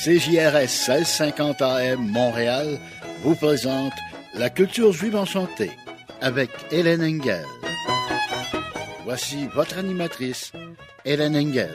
CJRS 1650 AM Montréal vous présente La culture juive enchantée avec Hélène Engel. Voici votre animatrice, Hélène Engel.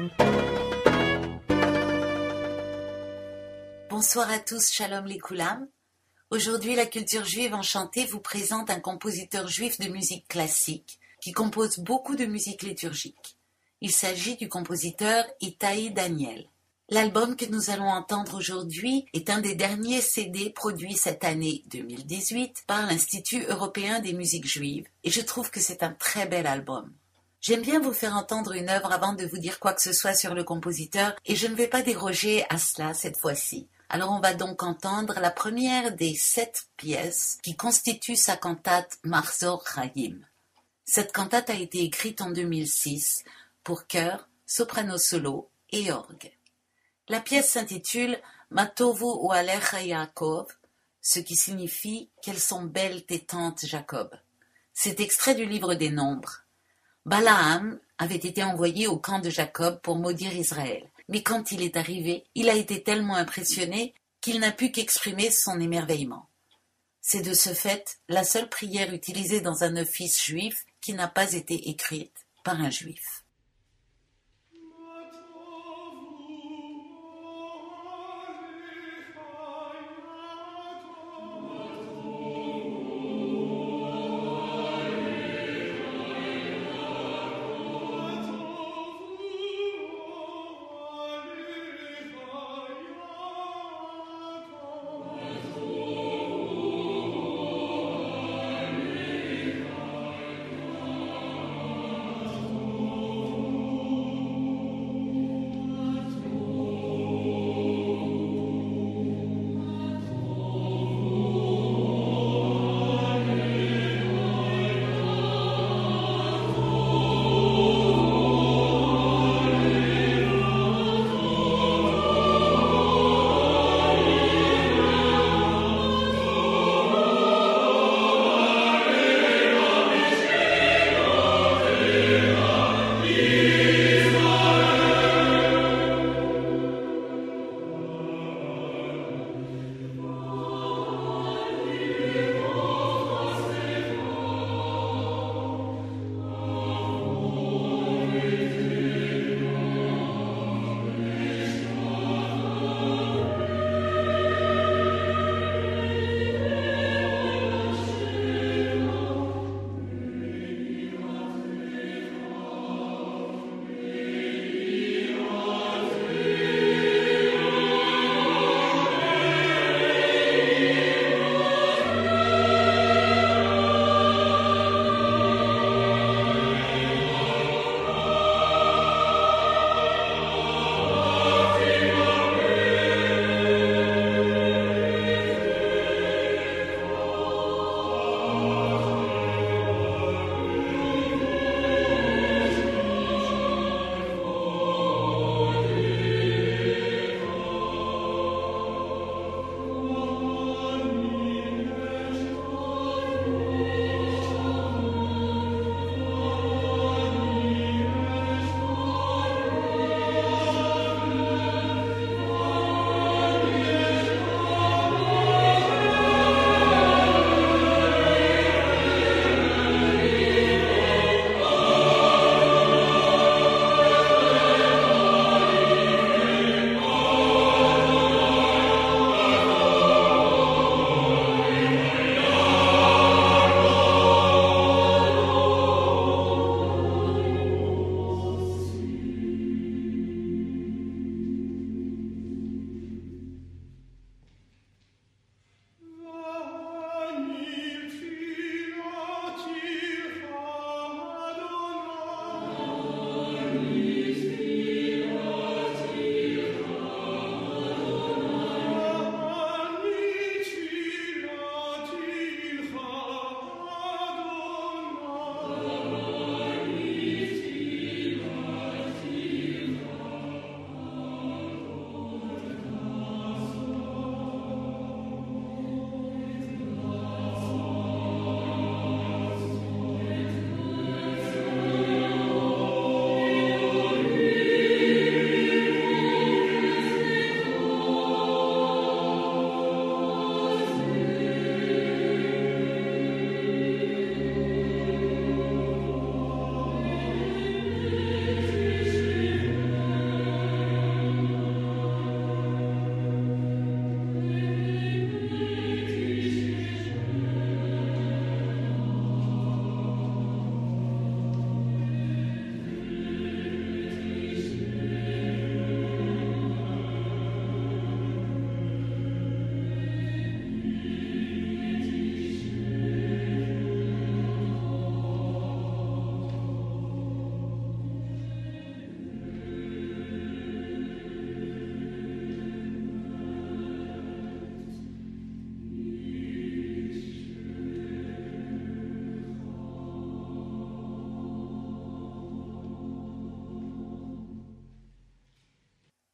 Bonsoir à tous, shalom les koulam. Aujourd'hui, la culture juive enchantée vous présente un compositeur juif de musique classique qui compose beaucoup de musique liturgique. Il s'agit du compositeur Itai Daniel. L'album que nous allons entendre aujourd'hui est un des derniers CD produits cette année 2018 par l'Institut européen des musiques juives et je trouve que c'est un très bel album. J'aime bien vous faire entendre une œuvre avant de vous dire quoi que ce soit sur le compositeur et je ne vais pas déroger à cela cette fois-ci. Alors on va donc entendre la première des 7 pièces qui constituent sa cantate Mahzor Chaim. Cette cantate a été écrite en 2006 pour chœur, soprano solo et orgue. La pièce s'intitule Matovu Ualecha Yaakov, ce qui signifie qu'elles sont belles tes tentes Jacob. C'est extrait du livre des Nombres. Balaam avait été envoyé au camp de Jacob pour maudire Israël. Mais quand il est arrivé, il a été tellement impressionné qu'il n'a pu qu'exprimer son émerveillement. C'est de ce fait la seule prière utilisée dans un office juif qui n'a pas été écrite par un juif.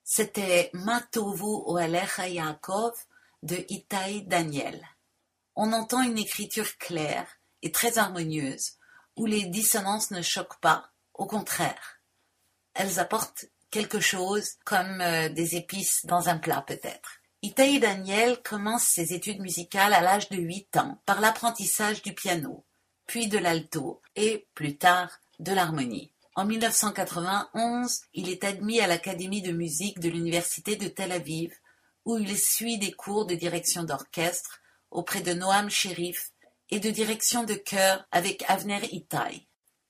C'était Ma Tovu Oelecha Yaakov de Itai Daniel. On entend une écriture claire et très harmonieuse, où les dissonances ne choquent pas, au contraire. Elles apportent quelque chose comme des épices dans un plat peut-être. Itai Daniel commence ses études musicales à l'âge de 8 ans par l'apprentissage du piano, puis de l'alto et, plus tard, de l'harmonie. En 1991, il est admis à l'Académie de musique de l'Université de Tel Aviv, où il suit des cours de direction d'orchestre auprès de Noam Sherif et de direction de chœur avec Avner Itai.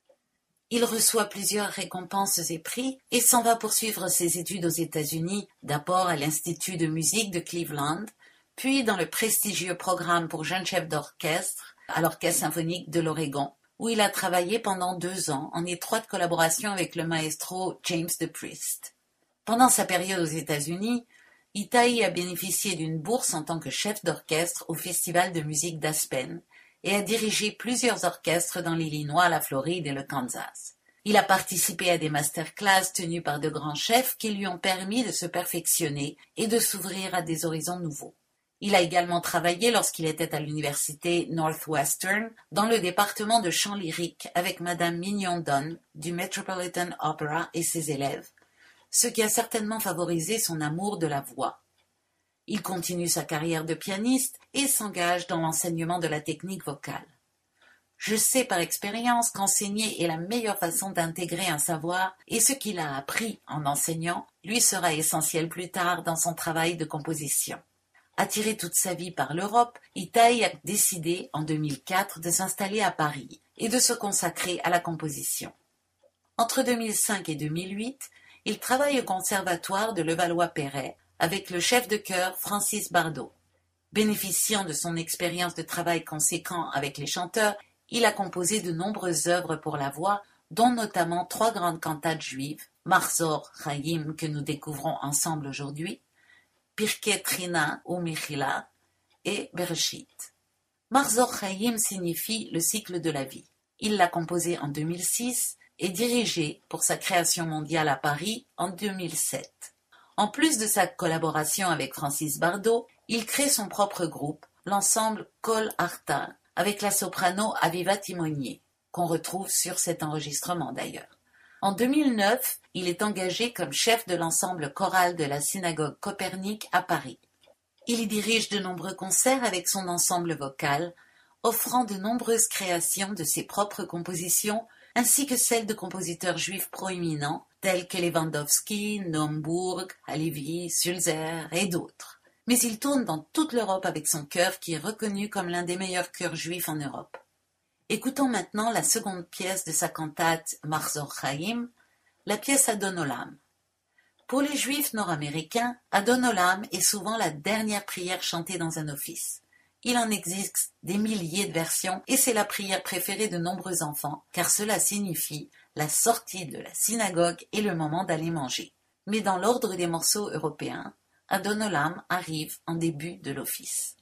Il reçoit plusieurs récompenses et prix et s'en va poursuivre ses études aux États-Unis, d'abord à l'Institut de musique de Cleveland, puis dans le prestigieux programme pour jeunes chefs d'orchestre à l'Orchestre symphonique de l'Oregon, où il a travaillé pendant 2 ans en étroite collaboration avec le maestro James DePriest. Pendant sa période aux États-Unis, Itai a bénéficié d'une bourse en tant que chef d'orchestre au Festival de musique d'Aspen et a dirigé plusieurs orchestres dans l'Illinois, la Floride et le Kansas. Il a participé à des masterclass tenus par de grands chefs qui lui ont permis de se perfectionner et de s'ouvrir à des horizons nouveaux. Il a également travaillé lorsqu'il était à l'université Northwestern dans le département de chant lyrique avec Madame Mignon Dunn du Metropolitan Opera et ses élèves, ce qui a certainement favorisé son amour de la voix. Il continue sa carrière de pianiste et s'engage dans l'enseignement de la technique vocale. Je sais par expérience qu'enseigner est la meilleure façon d'intégrer un savoir et ce qu'il a appris en enseignant lui sera essentiel plus tard dans son travail de composition. Attiré toute sa vie par l'Europe, Itai a décidé en 2004 de s'installer à Paris et de se consacrer à la composition. Entre 2005 et 2008, il travaille au conservatoire de Levallois-Perret avec le chef de chœur Francis Bardot. Bénéficiant de son expérience de travail conséquent avec les chanteurs, il a composé de nombreuses œuvres pour la voix, dont notamment 3 grandes cantates juives, Mahzor Chaim que nous découvrons ensemble aujourd'hui, Pirkei Trina ou Mechila et Bereshit. Mahzor Chaim signifie le cycle de la vie. Il l'a composé en 2006 et dirigé pour sa création mondiale à Paris en 2007. En plus de sa collaboration avec Francis Bardot, il crée son propre groupe, l'ensemble Kol Arta, avec la soprano Aviva Timonier, qu'on retrouve sur cet enregistrement d'ailleurs. En 2009, il est engagé comme chef de l'ensemble choral de la synagogue Copernic à Paris. Il y dirige de nombreux concerts avec son ensemble vocal, offrant de nombreuses créations de ses propres compositions, ainsi que celles de compositeurs juifs proéminents, tels que Lewandowski, Naumburg, Halevi, Sulzer et d'autres. Mais il tourne dans toute l'Europe avec son chœur qui est reconnu comme l'un des meilleurs chœurs juifs en Europe. Écoutons maintenant la seconde pièce de sa cantate Mahzor Chaim, la pièce Adon Olam. Pour les juifs nord-américains, Adon Olam est souvent la dernière prière chantée dans un office. Il en existe des milliers de versions et c'est la prière préférée de nombreux enfants, car cela signifie la sortie de la synagogue et le moment d'aller manger. Mais dans l'ordre des morceaux européens, Adon Olam arrive en début de l'office.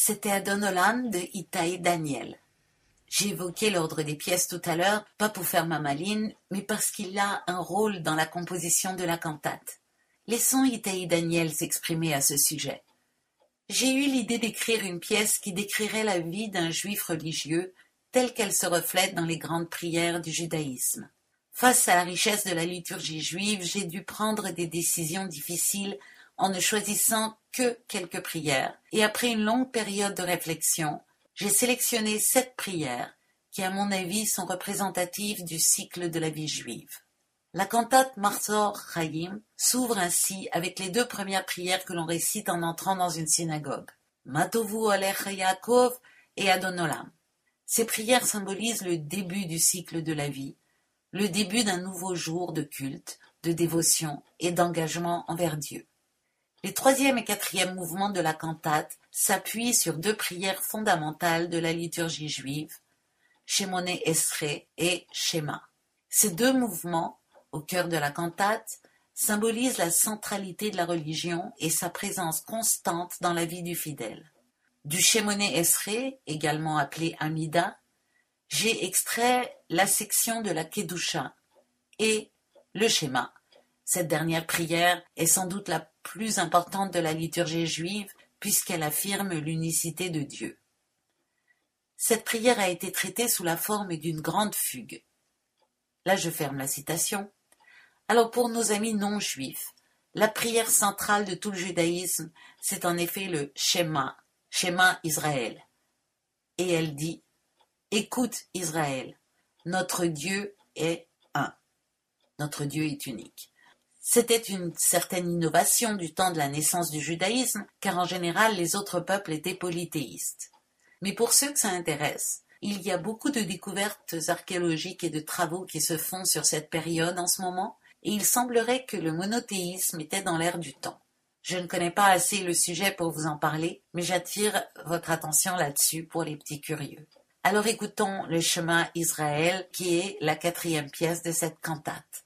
C'était Adonolam de Itai Daniel. J'ai évoqué l'ordre des pièces tout à l'heure, pas pour faire ma maline, mais parce qu'il a un rôle dans la composition de la cantate. Laissons Itai Daniel s'exprimer à ce sujet. J'ai eu l'idée d'écrire une pièce qui décrirait la vie d'un juif religieux telle qu'elle se reflète dans les grandes prières du judaïsme. Face à la richesse de la liturgie juive, j'ai dû prendre des décisions difficiles en ne choisissant que quelques prières, et après une longue période de réflexion, j'ai sélectionné 7 prières qui, à mon avis, sont représentatives du cycle de la vie juive. La cantate Mahzor Chaim s'ouvre ainsi avec les 2 premières prières que l'on récite en entrant dans une synagogue, Matovu Olecha Yaakov et Adonolam. Ces prières symbolisent le début du cycle de la vie, le début d'un nouveau jour de culte, de dévotion et d'engagement envers Dieu. Les 3e et 4e mouvements de la cantate s'appuient sur 2 prières fondamentales de la liturgie juive, Shemoneh Esrei et Shema. Ces 2 mouvements, au cœur de la cantate, symbolisent la centralité de la religion et sa présence constante dans la vie du fidèle. Du Shemoneh Esrei, également appelé Amida, j'ai extrait la section de la Kedusha et le Shema. Cette dernière prière est sans doute la plus importante de la liturgie juive puisqu'elle affirme l'unicité de Dieu. Cette prière a été traitée sous la forme d'une grande fugue. Là, je ferme la citation. Alors pour nos amis non-juifs, la prière centrale de tout le judaïsme, c'est en effet le Shema, Shema Israël. Et elle dit « Écoute Israël, notre Dieu est un, notre Dieu est unique ». C'était une certaine innovation du temps de la naissance du judaïsme, car en général les autres peuples étaient polythéistes. Mais pour ceux que ça intéresse, il y a beaucoup de découvertes archéologiques et de travaux qui se font sur cette période en ce moment, et il semblerait que le monothéisme était dans l'air du temps. Je ne connais pas assez le sujet pour vous en parler, mais j'attire votre attention là-dessus pour les petits curieux. Alors écoutons le Shema Israël, qui est la 4e pièce de cette cantate.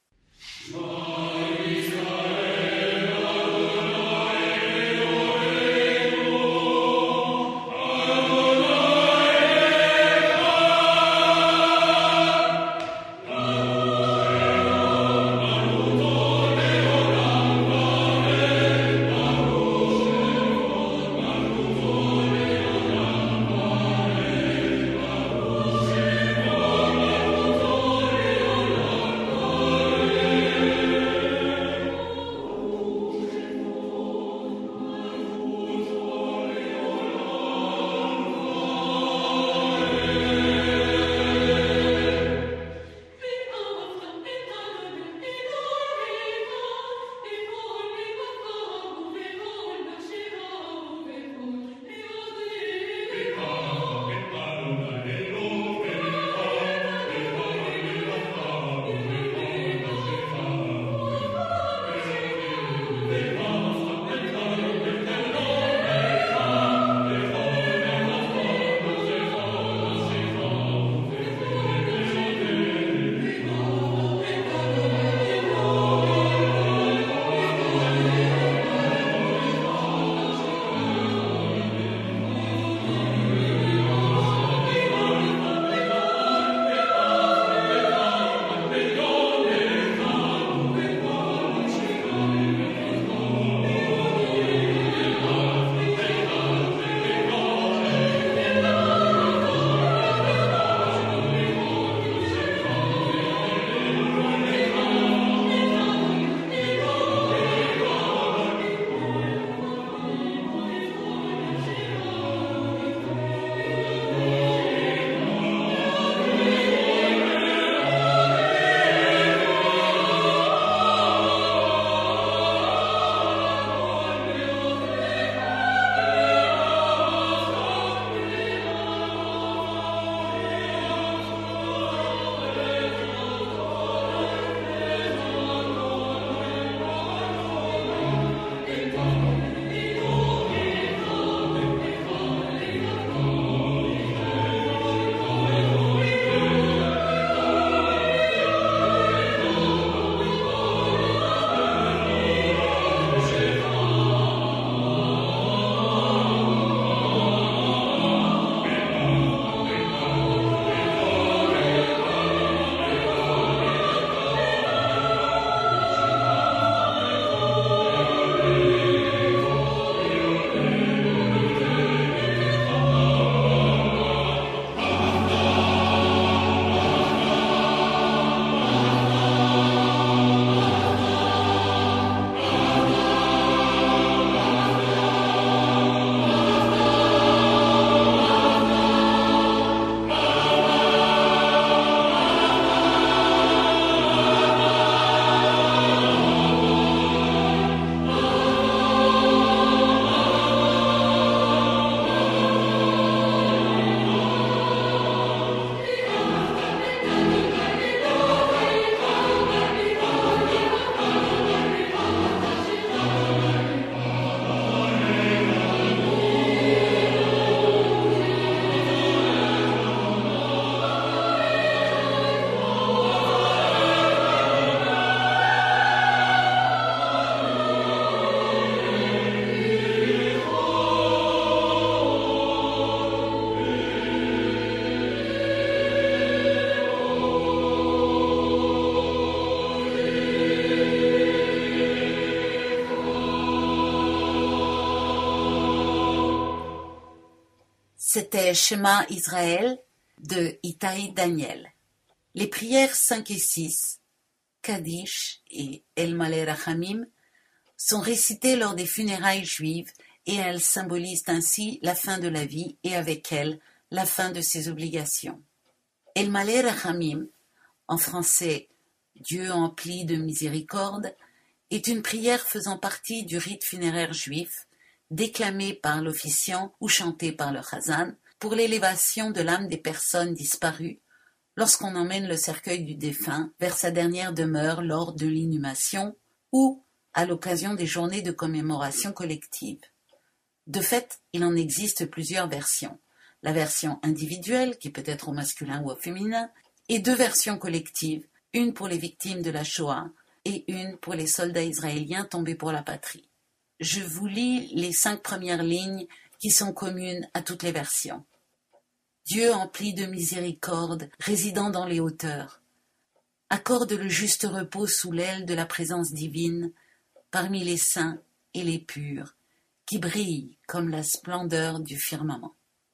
C'était Shema Israël de Itai Daniel. Les prières 5 et 6, Kaddish et El Maleh Rachamim, sont récitées lors des funérailles juives et elles symbolisent ainsi la fin de la vie et avec elle la fin de ses obligations. El Maleh Rachamim, en français Dieu empli de miséricorde, est une prière faisant partie du rite funéraire juif, déclamée par l'officiant ou chantée par le chazan pour l'élévation de l'âme des personnes disparues lorsqu'on emmène le cercueil du défunt vers sa dernière demeure lors de l'inhumation ou à l'occasion des journées de commémoration collective. De fait, il en existe plusieurs versions. La version individuelle, qui peut être au masculin ou au féminin, et 2 versions collectives, une pour les victimes de la Shoah et une pour les soldats israéliens tombés pour la patrie. Je vous lis les 5 premières lignes qui sont communes à toutes les versions. Dieu empli de miséricorde, résidant dans les hauteurs, accorde le juste repos sous l'aile de la présence divine, parmi les saints et les purs, qui brillent comme la splendeur du firmament.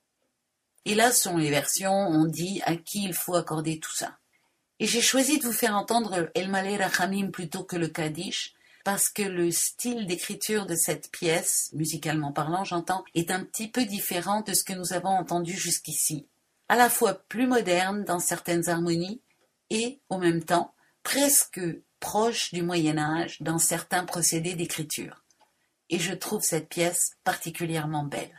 Et là sont les versions, on dit à qui il faut accorder tout ça. Et j'ai choisi de vous faire entendre El Maleh Rachamim plutôt que le Kaddish, parce que le style d'écriture de cette pièce, musicalement parlant j'entends, est un petit peu différent de ce que nous avons entendu jusqu'ici. À la fois plus moderne dans certaines harmonies et, en même temps, presque proche du Moyen-Âge dans certains procédés d'écriture. Et je trouve cette pièce particulièrement belle.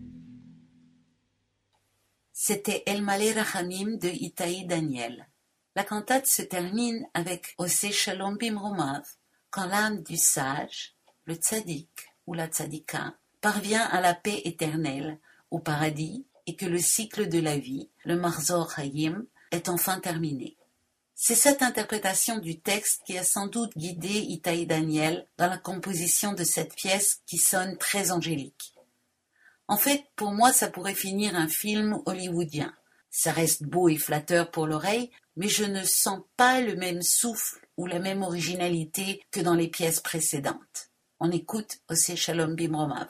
C'était El Maleh Rachamim de Itai Daniel. La cantate se termine avec Oseh Shalom Bimromav, quand l'âme du sage, le tzaddik ou la tzadika, parvient à la paix éternelle, au paradis, et que le cycle de la vie, le Marzor Hayim, est enfin terminé. C'est cette interprétation du texte qui a sans doute guidé Itai Daniel dans la composition de cette pièce qui sonne très angélique. En fait, pour moi, ça pourrait finir un film hollywoodien. Ça reste beau et flatteur pour l'oreille, mais je ne sens pas le même souffle ou la même originalité que dans les pièces précédentes. On écoute Oseh Shalom Bimromav.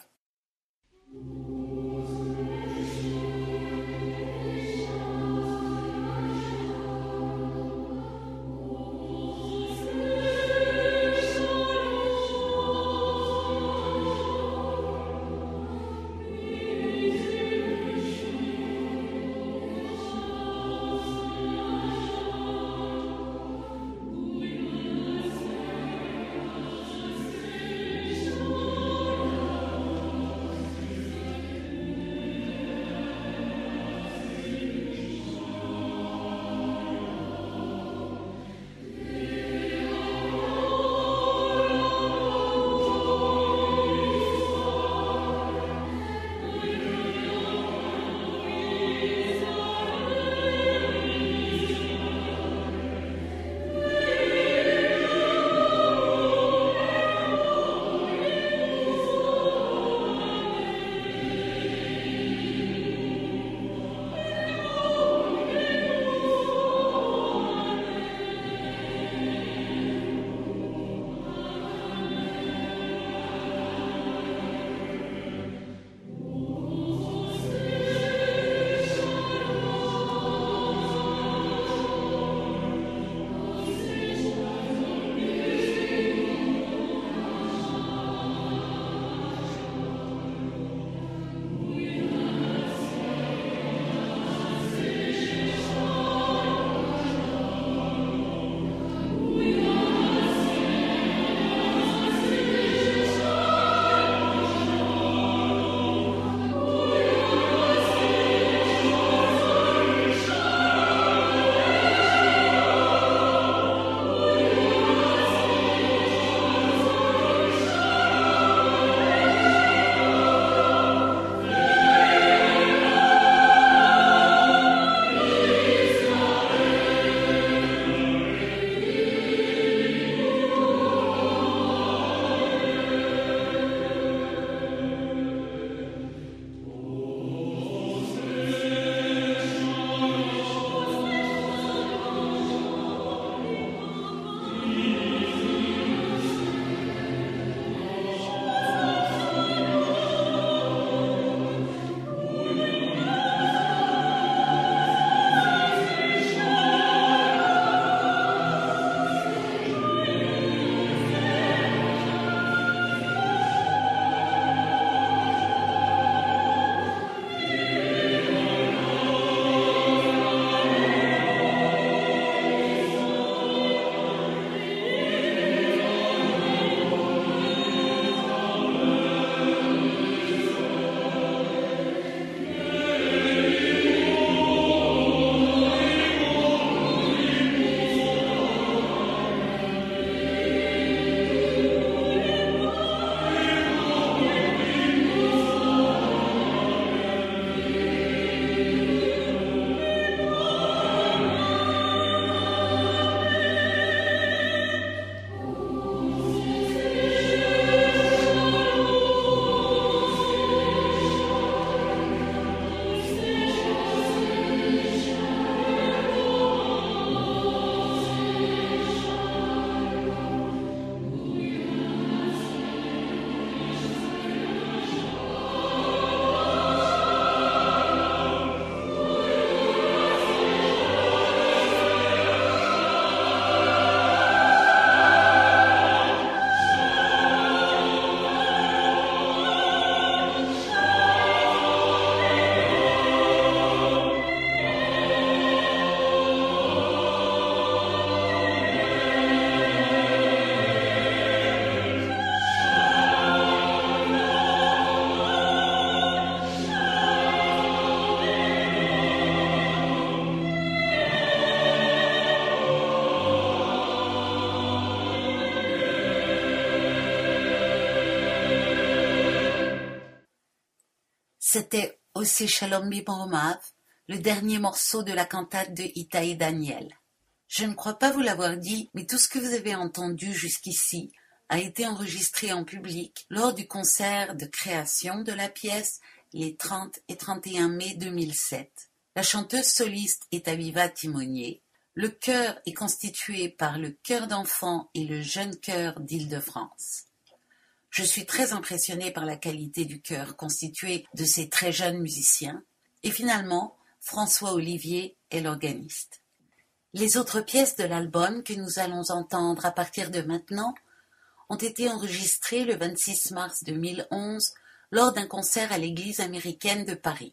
C'était Ose Shalom Bimromav, le dernier morceau de la cantate de Itaï Daniel. Je ne crois pas vous l'avoir dit, mais tout ce que vous avez entendu jusqu'ici a été enregistré en public lors du concert de création de la pièce les 30 et 31 mai 2007. La chanteuse soliste est Aviva Timonier. Le chœur est constitué par le chœur d'enfants et le jeune chœur d'Île-de-France. Je suis très impressionnée par la qualité du chœur constitué de ces très jeunes musiciens. Et finalement, François Olivier est l'organiste. Les autres pièces de l'album que nous allons entendre à partir de maintenant ont été enregistrées le 26 mars 2011 lors d'un concert à l'église américaine de Paris.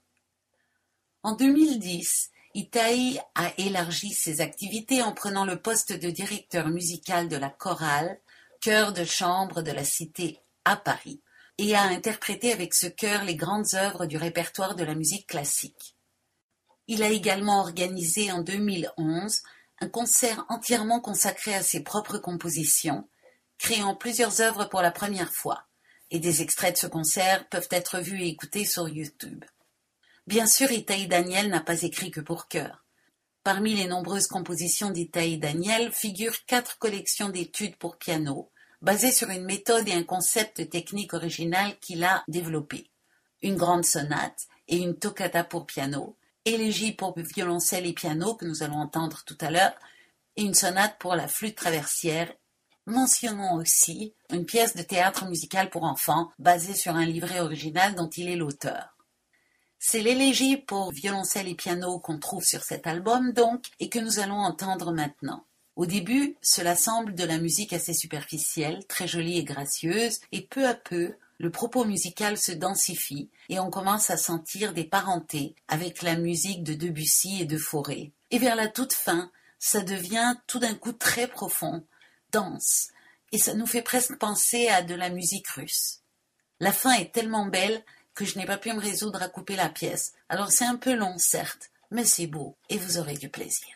En 2010, Itaï a élargi ses activités en prenant le poste de directeur musical de la chorale, chœur de chambre de la Cité à Paris, et a interprété avec ce chœur les grandes œuvres du répertoire de la musique classique. Il a également organisé en 2011 un concert entièrement consacré à ses propres compositions, créant plusieurs œuvres pour la première fois, et des extraits de ce concert peuvent être vus et écoutés sur YouTube. Bien sûr, Itaï Daniel n'a pas écrit que pour chœur. Parmi les nombreuses compositions d'Itaï Daniel figurent 4 collections d'études pour piano, basées sur une méthode et un concept technique original qu'il a développé. Une grande sonate et une toccata pour piano, élégie pour violoncelle et piano que nous allons entendre tout à l'heure, et une sonate pour la flûte traversière. Mentionnons aussi une pièce de théâtre musical pour enfants basée sur un livret original dont il est l'auteur. C'est l'élégie pour violoncelle et piano qu'on trouve sur cet album donc et que nous allons entendre maintenant. Au début, cela semble de la musique assez superficielle, très jolie et gracieuse, et peu à peu, le propos musical se densifie et on commence à sentir des parentés avec la musique de Debussy et de Fauré. Et vers la toute fin, ça devient tout d'un coup très profond, dense, et ça nous fait presque penser à de la musique russe. La fin est tellement belle que je n'ai pas pu me résoudre à couper la pièce. Alors c'est un peu long, certes, mais c'est beau et vous aurez du plaisir.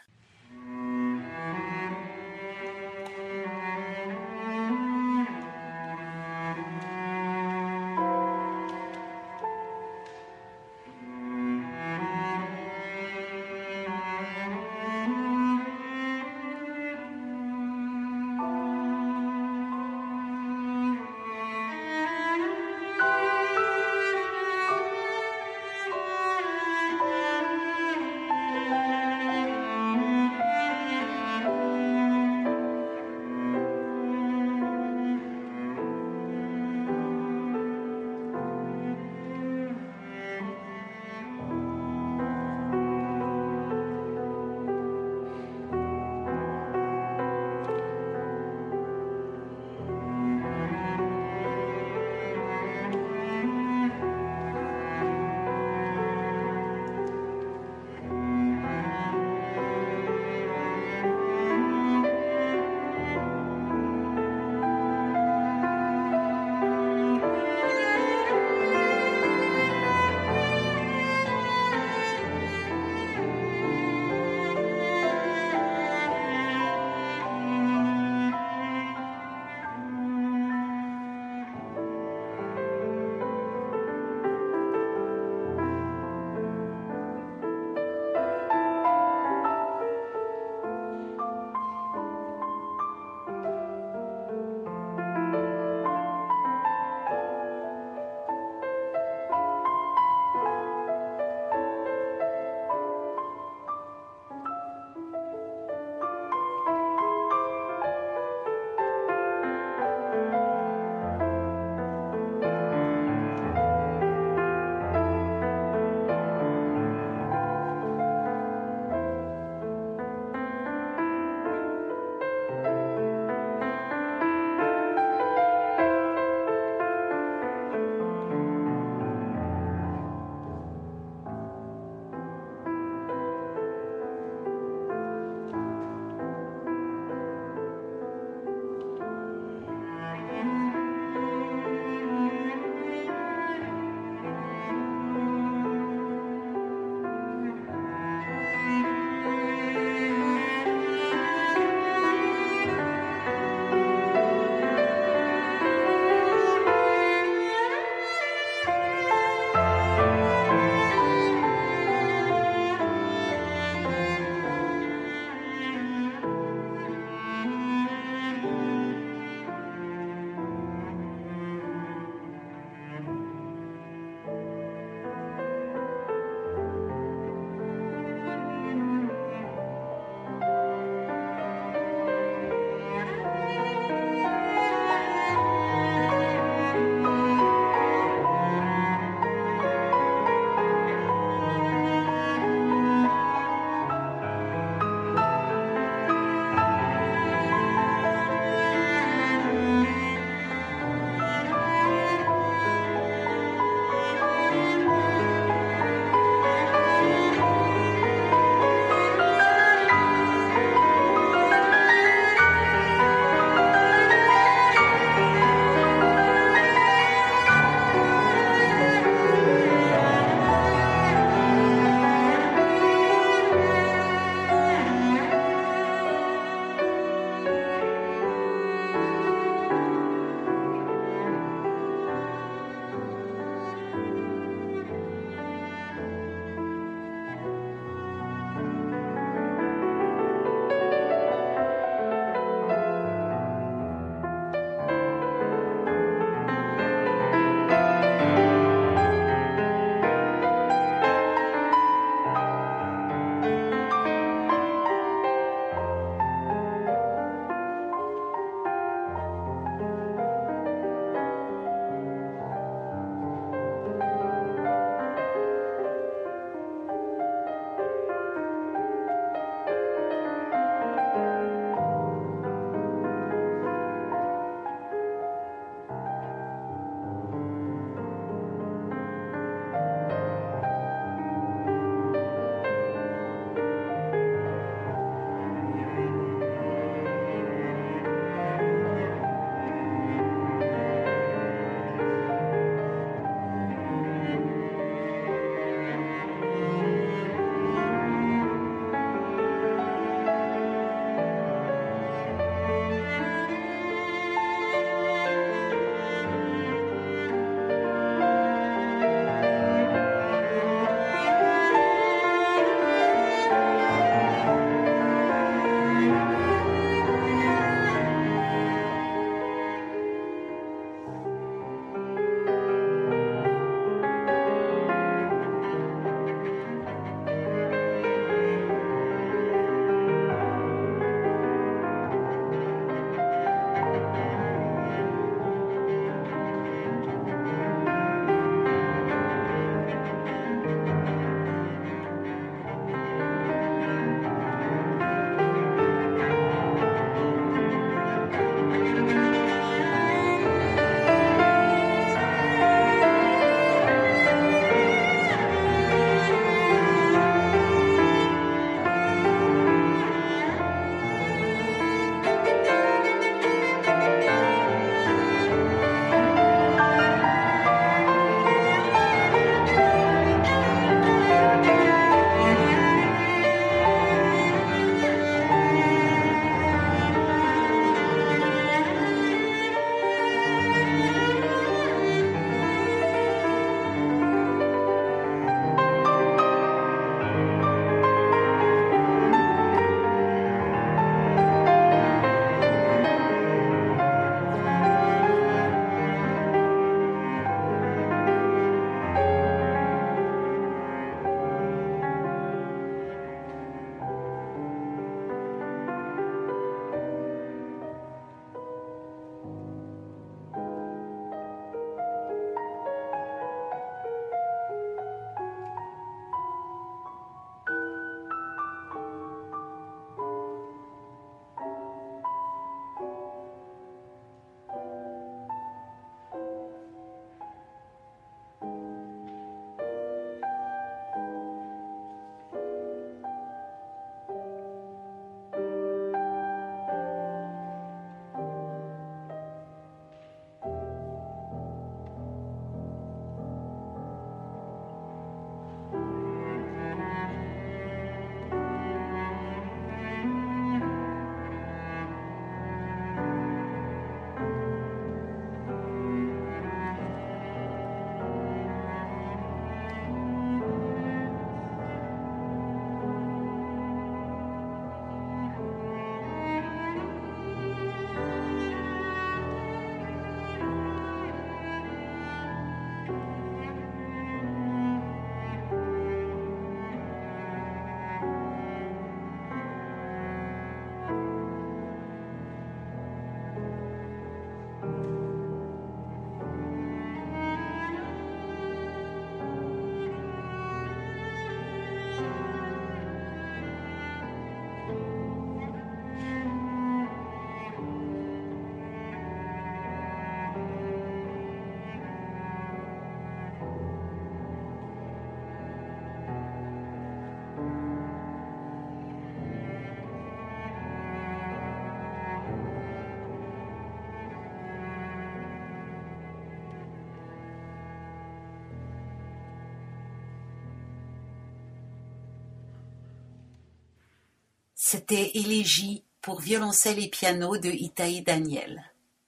C'était Élégie pour violoncelle et piano de Itaï Daniel.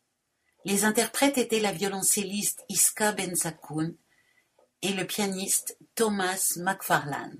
Les interprètes étaient la violoncelliste Iska Bensakoun et le pianiste Thomas McFarlane.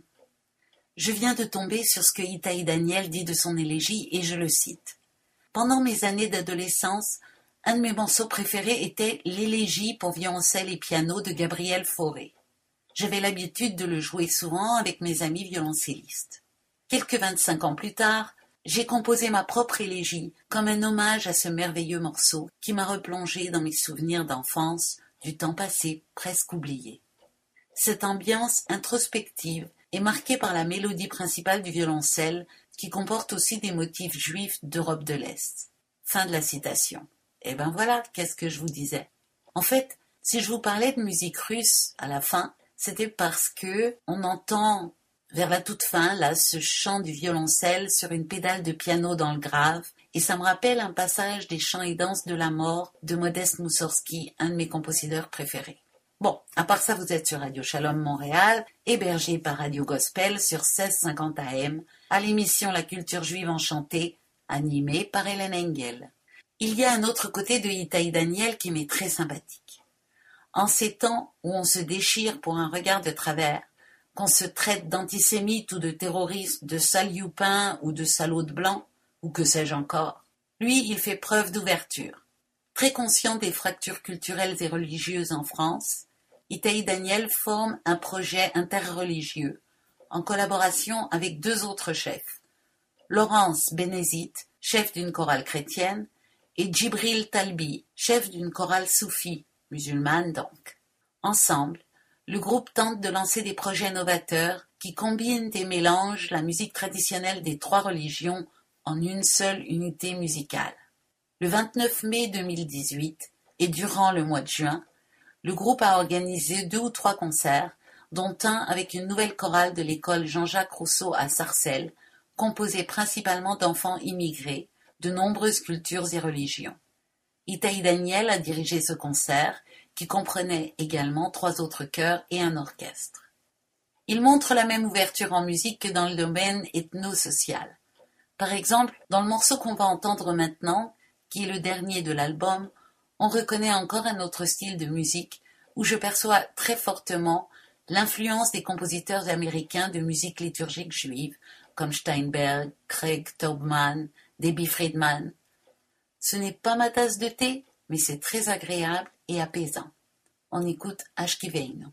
Je viens de tomber sur ce que Itaï Daniel dit de son élégie et je le cite. Pendant mes années d'adolescence, un de mes morceaux préférés était l'élégie pour violoncelle et piano de Gabriel Fauré. J'avais l'habitude de le jouer souvent avec mes amis violoncellistes. Quelques 25 ans plus tard, j'ai composé ma propre élégie comme un hommage à ce merveilleux morceau qui m'a replongé dans mes souvenirs d'enfance, du temps passé presque oublié. Cette ambiance introspective est marquée par la mélodie principale du violoncelle qui comporte aussi des motifs juifs d'Europe de l'Est. Fin de la citation. Et ben voilà, qu'est-ce que je vous disais. En fait, si je vous parlais de musique russe à la fin, c'était parce que on entend vers la toute fin, là, ce chant du violoncelle sur une pédale de piano dans le grave, et ça me rappelle un passage des Chants et danses de la mort de Modeste Moussorgsky, un de mes compositeurs préférés. Bon, à part ça, vous êtes sur Radio Shalom Montréal, hébergé par Radio Gospel sur 1650 AM, à l'émission La culture juive enchantée, animée par Hélène Engel. Il y a un autre côté de Itaï Daniel qui m'est très sympathique. En ces temps où on se déchire pour un regard de travers, qu'on se traite d'antisémite ou de terroriste, de sale youpin ou de salaud de blanc, ou que sais-je encore, lui, il fait preuve d'ouverture. Très conscient des fractures culturelles et religieuses en France, Itaï Daniel forme un projet interreligieux, en collaboration avec deux autres chefs, Laurence Bénézite, chef d'une chorale chrétienne, et Djibril Talbi, chef d'une chorale soufie, musulmane donc. Ensemble, le groupe tente de lancer des projets novateurs qui combinent et mélangent la musique traditionnelle des trois religions en une seule unité musicale. Le 29 mai 2018 et durant le mois de juin, le groupe a organisé 2 ou 3 concerts, dont un avec une nouvelle chorale de l'école Jean-Jacques Rousseau à Sarcelles, composée principalement d'enfants immigrés de nombreuses cultures et religions. Itaï Daniel a dirigé ce concert, qui comprenait également 3 autres chœurs et un orchestre. Il montre la même ouverture en musique que dans le domaine ethno-social. Par exemple, dans le morceau qu'on va entendre maintenant, qui est le dernier de l'album, on reconnaît encore un autre style de musique où je perçois très fortement l'influence des compositeurs américains de musique liturgique juive, comme Steinberg, Craig Taubman, Debbie Friedman. Ce n'est pas ma tasse de thé, mais c'est très agréable et apaisant. On écoute Ashkiveinu.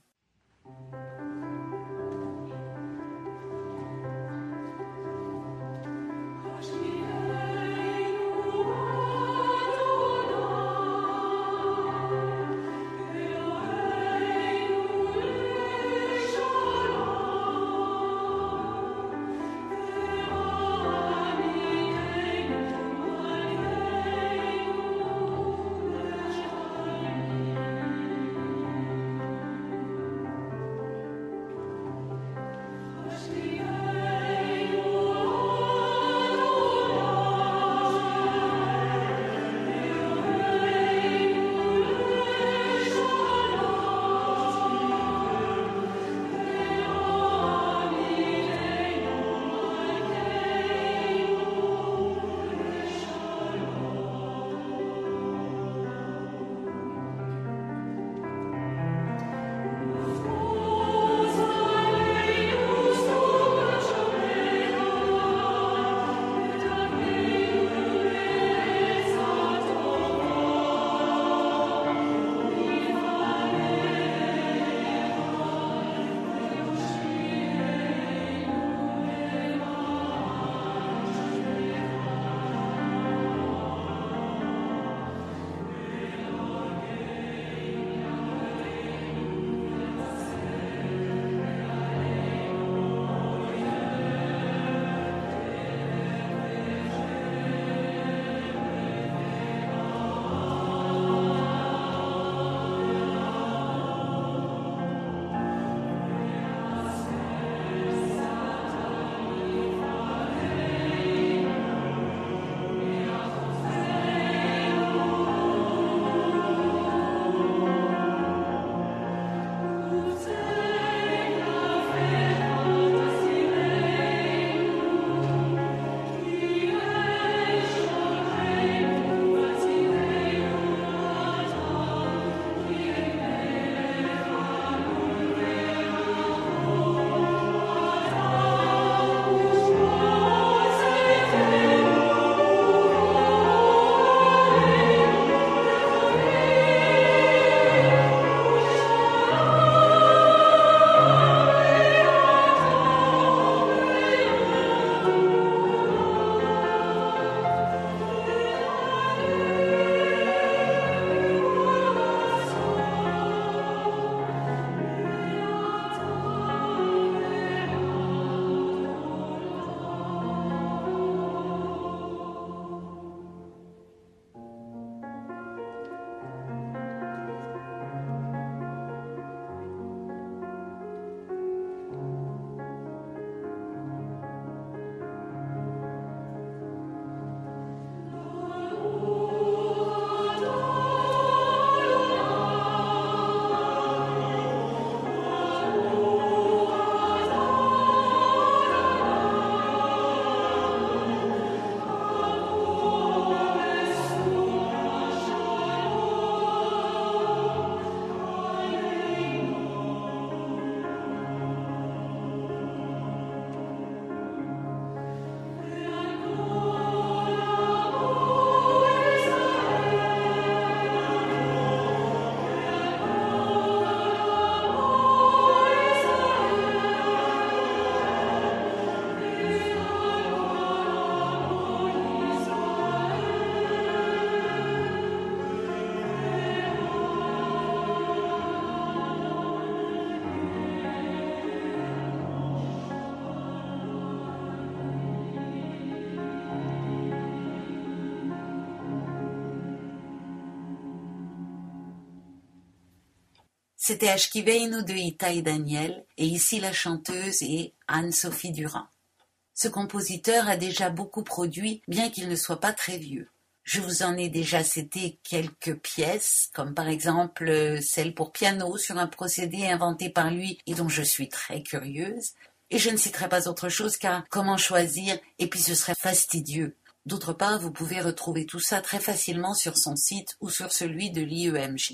C'était Ashkiveinu de Itai Daniel et ici la chanteuse est Anne-Sophie Durand. Ce compositeur a déjà beaucoup produit, bien qu'il ne soit pas très vieux. Je vous en ai déjà cité quelques pièces, comme par exemple celle pour piano sur un procédé inventé par lui et dont je suis très curieuse. Et je ne citerai pas autre chose car comment choisir, et puis ce serait fastidieux. D'autre part, vous pouvez retrouver tout ça très facilement sur son site ou sur celui de l'IEMJ.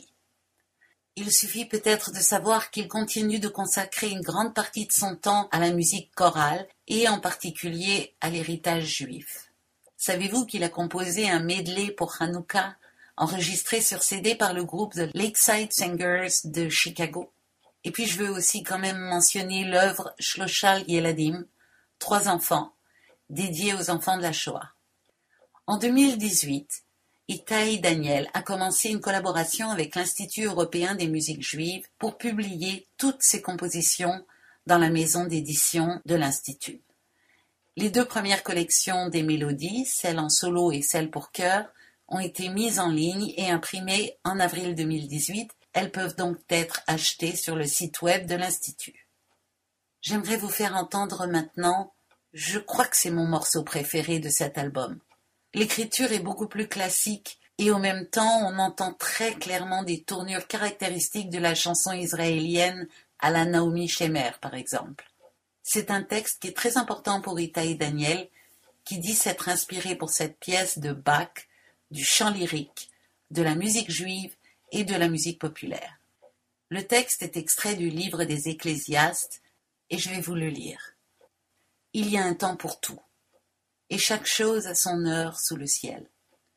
Il suffit peut-être de savoir qu'il continue de consacrer une grande partie de son temps à la musique chorale et en particulier à l'héritage juif. Savez-vous qu'il a composé un medley pour Hanouka, enregistré sur CD par le groupe The Lakeside Singers de Chicago? Et puis je veux aussi quand même mentionner l'œuvre Shloshal Yeladim, 3 enfants, dédiée aux enfants de la Shoah. En 2018, Itai Daniel a commencé une collaboration avec l'Institut européen des musiques juives pour publier toutes ses compositions dans la maison d'édition de l'Institut. Les 2 premières collections des mélodies, celle en solo et celle pour chœur, ont été mises en ligne et imprimées en avril 2018. Elles peuvent donc être achetées sur le site web de l'Institut. J'aimerais vous faire entendre maintenant, je crois que c'est mon morceau préféré de cet album. L'écriture est beaucoup plus classique et en même temps on entend très clairement des tournures caractéristiques de la chanson israélienne à la Naomi Shemer par exemple. C'est un texte qui est très important pour Itai Daniel qui dit s'être inspiré pour cette pièce de Bach, du chant lyrique, de la musique juive et de la musique populaire. Le texte est extrait du livre des Ecclésiastes et je vais vous le lire. Il y a un temps pour tout. Et chaque chose a son heure sous le ciel.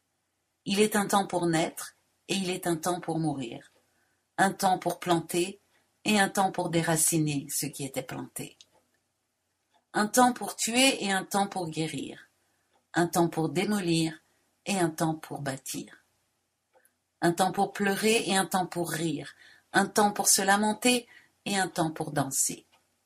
Il est un temps pour naître, et il est un temps pour mourir, un temps pour planter, et un temps pour déraciner ce qui était planté. Un temps pour tuer et un temps pour guérir, un temps pour démolir et un temps pour bâtir. Un temps pour pleurer et un temps pour rire, un temps pour se lamenter et un temps pour danser.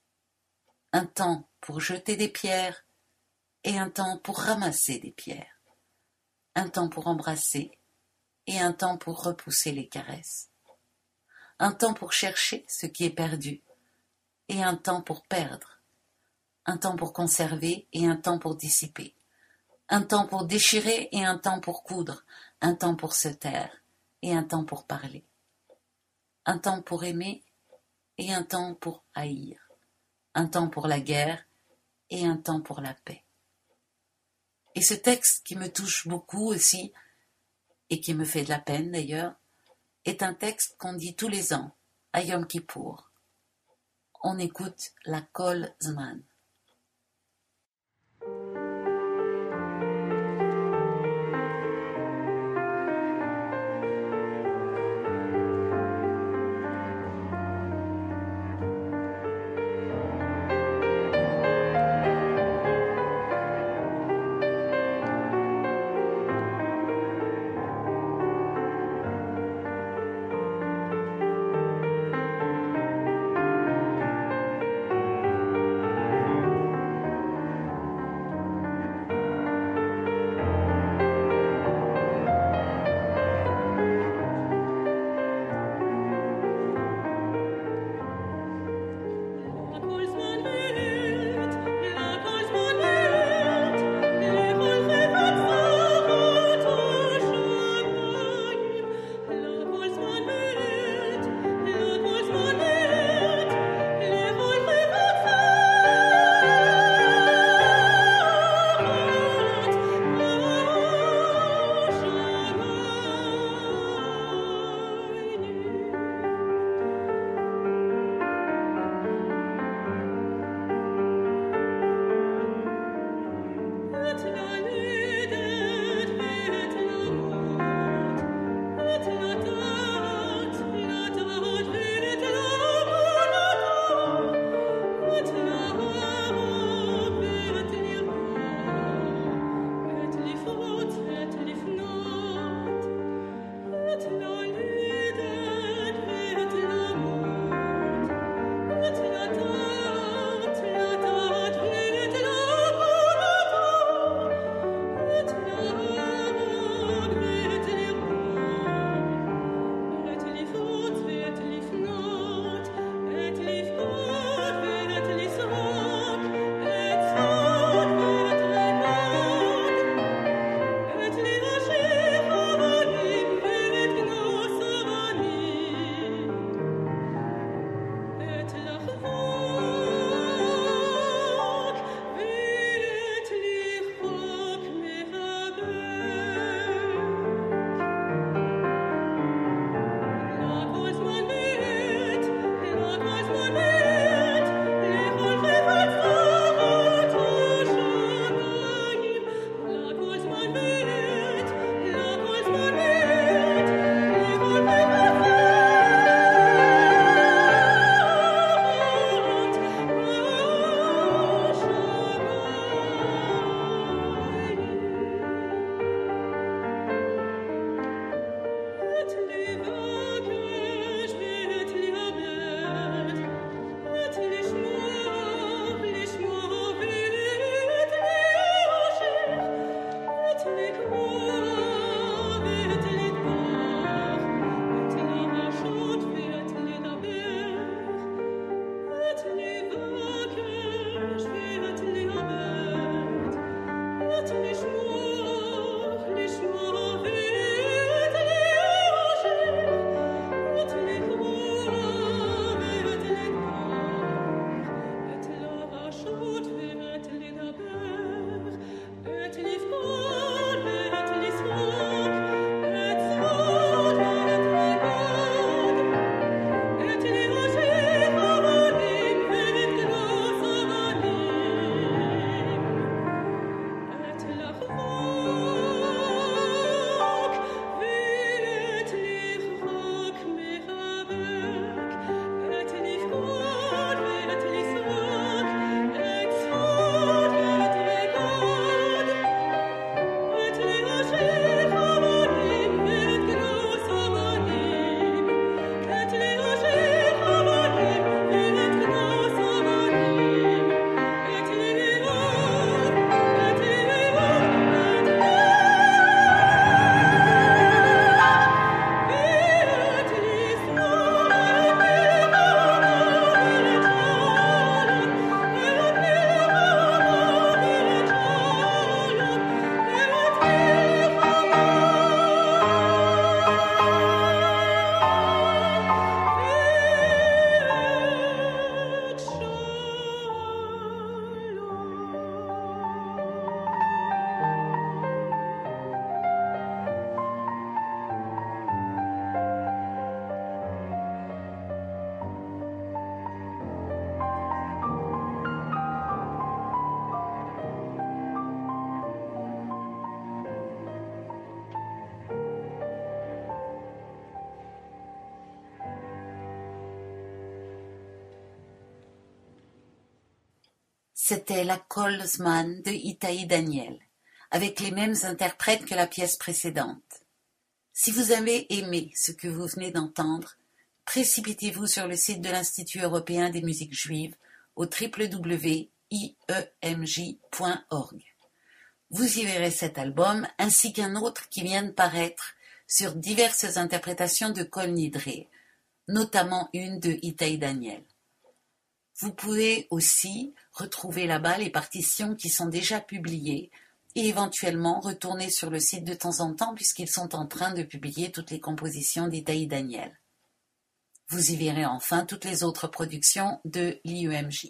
Un temps pour jeter des pierres, et un temps pour ramasser des pierres, un temps pour embrasser et un temps pour repousser les caresses, un temps pour chercher ce qui est perdu et un temps pour perdre, un temps pour conserver et un temps pour dissiper, un temps pour déchirer et un temps pour coudre, un temps pour se taire et un temps pour parler, un temps pour aimer et un temps pour haïr, un temps pour la guerre et un temps pour la paix. Et ce texte qui me touche beaucoup aussi, et qui me fait de la peine d'ailleurs, est un texte qu'on dit tous les ans, à Yom Kippour. On écoute la Kol Zman. C'était La Colsman de Itaï Daniel, avec les mêmes interprètes que la pièce précédente. Si vous avez aimé ce que vous venez d'entendre, précipitez-vous sur le site de l'Institut européen des musiques juives au www.iemj.org. Vous y verrez cet album ainsi qu'un autre qui vient de paraître sur diverses interprétations de Kol Nidre, notamment une de Itaï Daniel. Vous pouvez aussi retrouver là-bas les partitions qui sont déjà publiées et éventuellement retourner sur le site de temps en temps puisqu'ils sont en train de publier toutes les compositions d'Itaï Daniel. Vous y verrez enfin toutes les autres productions de l'IEMJ.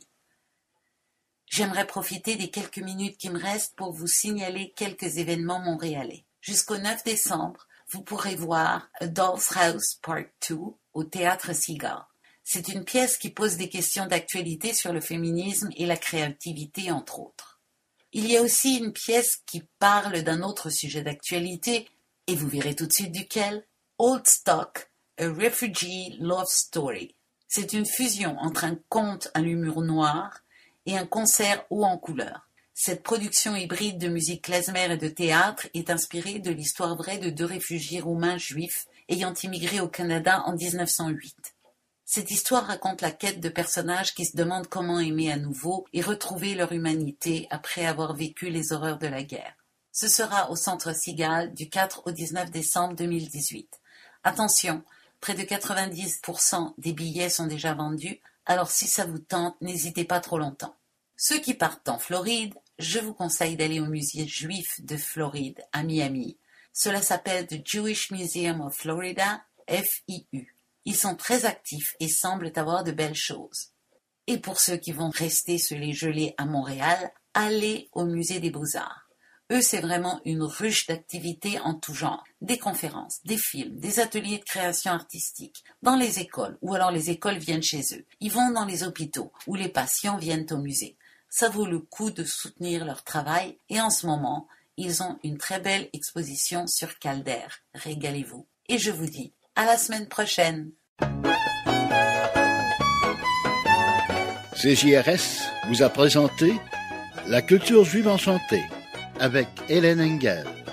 J'aimerais profiter des quelques minutes qui me restent pour vous signaler quelques événements montréalais. Jusqu'au 9 décembre, vous pourrez voir A Doll's House Part 2 au Théâtre Cigare. C'est une pièce qui pose des questions d'actualité sur le féminisme et la créativité, entre autres. Il y a aussi une pièce qui parle d'un autre sujet d'actualité, et vous verrez tout de suite duquel, Old Stock, A Refugee Love Story. C'est une fusion entre un conte à l'humour noir et un concert haut en couleur. Cette production hybride de musique klezmer et de théâtre est inspirée de l'histoire vraie de 2 réfugiés roumains juifs ayant immigré au Canada en 1908. Cette histoire raconte la quête de personnages qui se demandent comment aimer à nouveau et retrouver leur humanité après avoir vécu les horreurs de la guerre. Ce sera au Centre Cigale du 4 au 19 décembre 2018. Attention, près de 90% des billets sont déjà vendus, alors si ça vous tente, n'hésitez pas trop longtemps. Ceux qui partent en Floride, je vous conseille d'aller au musée juif de Floride, à Miami. Cela s'appelle The Jewish Museum of Florida, FIU. Ils sont très actifs et semblent avoir de belles choses. Et pour ceux qui vont rester se les geler à Montréal, allez au musée des Beaux-Arts. Eux, c'est vraiment une ruche d'activités en tout genre. Des conférences, des films, des ateliers de création artistique, dans les écoles, ou alors les écoles viennent chez eux. Ils vont dans les hôpitaux, ou les patients viennent au musée. Ça vaut le coup de soutenir leur travail, et en ce moment, ils ont une très belle exposition sur Calder. Régalez-vous. Et je vous dis à la semaine prochaine. CJRS vous a présenté La culture juive en santé avec Hélène Engel.